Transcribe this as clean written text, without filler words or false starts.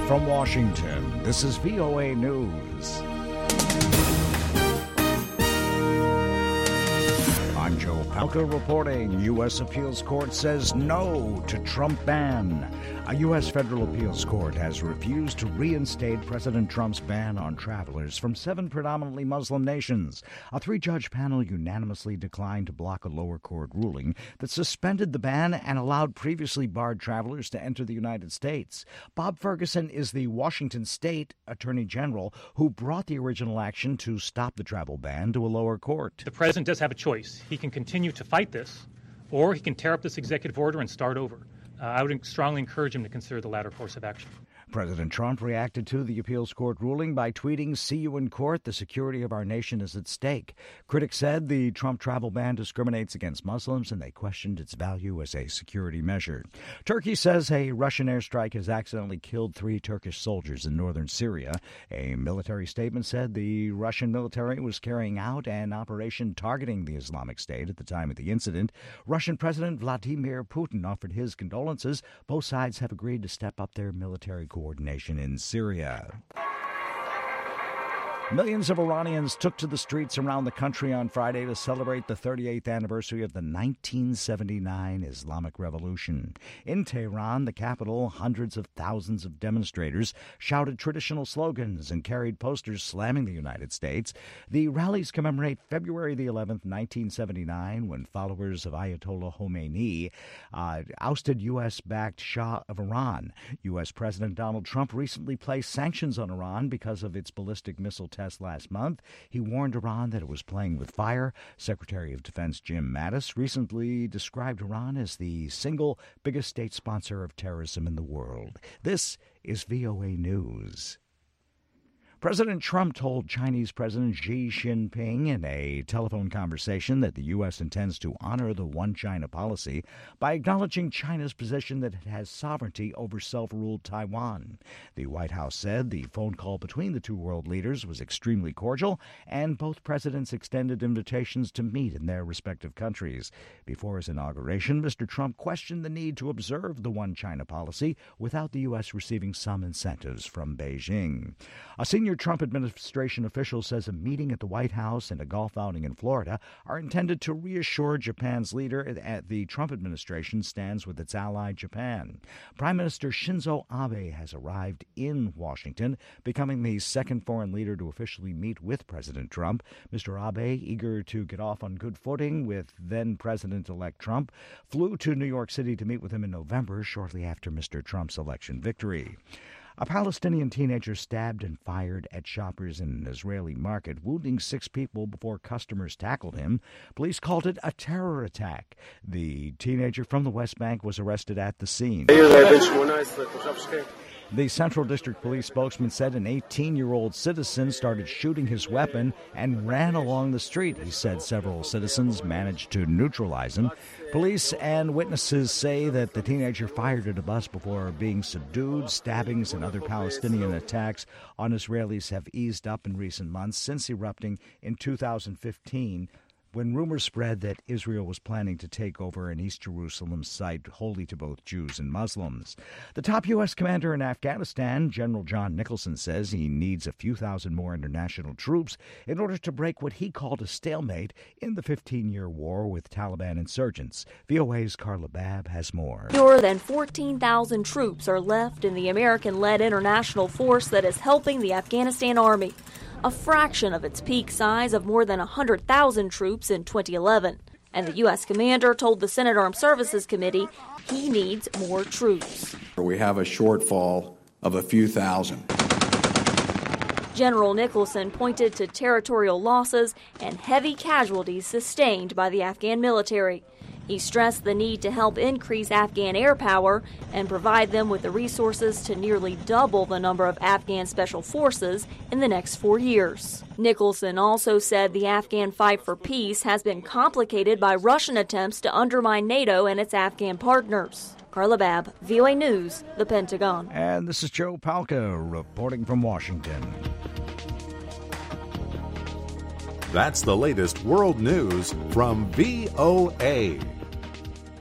From Washington, this is VOA News. I'm Joe Palca reporting. U.S. Appeals Court says no to Trump ban. A U.S. federal appeals court has refused to reinstate President Trump's ban on travelers from 7 predominantly Muslim nations. A 3-judge panel unanimously declined to block a lower court ruling that suspended the ban and allowed previously barred travelers to enter the United States. Bob Ferguson is the Washington State Attorney General who brought the original action to stop the travel ban to a lower court. The president does have a choice. He can continue to fight this, or he can tear up this executive order and start over. I would strongly encourage him to consider the latter course of action. President Trump reacted to the appeals court ruling by tweeting, "See you in court. The security of our nation is at stake." Critics said the Trump travel ban discriminates against Muslims, and they questioned its value as a security measure. Turkey says a Russian airstrike has accidentally killed 3 Turkish soldiers in northern Syria. A military statement said the Russian military was carrying out an operation targeting the Islamic State at the time of the incident. Russian President Vladimir Putin offered his condolences. Both sides have agreed to step up their military coordination in Syria. Millions of Iranians took to the streets around the country on Friday to celebrate the 38th anniversary of the 1979 Islamic Revolution. In Tehran, the capital, hundreds of thousands of demonstrators shouted traditional slogans and carried posters slamming the United States. The rallies commemorate February the 11th, 1979, when followers of Ayatollah Khomeini ousted U.S.-backed Shah of Iran. U.S. President Donald Trump recently placed sanctions on Iran because of its ballistic missile test last month. He warned Iran that it was playing with fire. Secretary of Defense Jim Mattis recently described Iran as the single biggest state sponsor of terrorism in the world. This is VOA News. President Trump told Chinese President Xi Jinping in a telephone conversation that the U.S. intends to honor the One China policy by acknowledging China's position that it has sovereignty over self-ruled Taiwan. The White House said the phone call between the 2 world leaders was extremely cordial, and both presidents extended invitations to meet in their respective countries. Before his inauguration, Mr. Trump questioned the need to observe the One China policy without the U.S. receiving some incentives from Beijing. A senior Trump administration official says a meeting at the White House and a golf outing in Florida are intended to reassure Japan's leader that the Trump administration stands with its ally Japan. Prime Minister Shinzo Abe has arrived in Washington, becoming the second foreign leader to officially meet with President Trump. Mr. Abe, eager to get off on good footing with then-President-elect Trump, flew to New York City to meet with him in November, shortly after Mr. Trump's election victory. A Palestinian teenager stabbed and fired at shoppers in an Israeli market, wounding 6 people before customers tackled him. Police called it a terror attack. The teenager from the West Bank was arrested at the scene. The Central District Police spokesman said an 18-year-old citizen started shooting his weapon and ran along the street. He said several citizens managed to neutralize him. Police and witnesses say that the teenager fired at a bus before being subdued. Stabbings and other Palestinian attacks on Israelis have eased up in recent months since erupting in 2015. When rumors spread that Israel was planning to take over an East Jerusalem site holy to both Jews and Muslims. The top U.S. commander in Afghanistan, General John Nicholson, says he needs a few thousand more international troops in order to break what he called a stalemate in the 15-year war with Taliban insurgents. VOA's Carla Babb has more. Fewer than 14,000 troops are left in the American-led international force that is helping the Afghanistan Army, a fraction of its peak size of more than 100,000 troops in 2011. And the U.S. commander told the Senate Armed Services Committee he needs more troops. We have a shortfall of a few thousand. General Nicholson pointed to territorial losses and heavy casualties sustained by the Afghan military. He stressed the need to help increase Afghan air power and provide them with the resources to nearly double the number of Afghan special forces in the next 4 years. Nicholson also said the Afghan fight for peace has been complicated by Russian attempts to undermine NATO and its Afghan partners. Carla Babb, VOA News, The Pentagon. And this is Joe Palca reporting from Washington. That's the latest world news from VOA.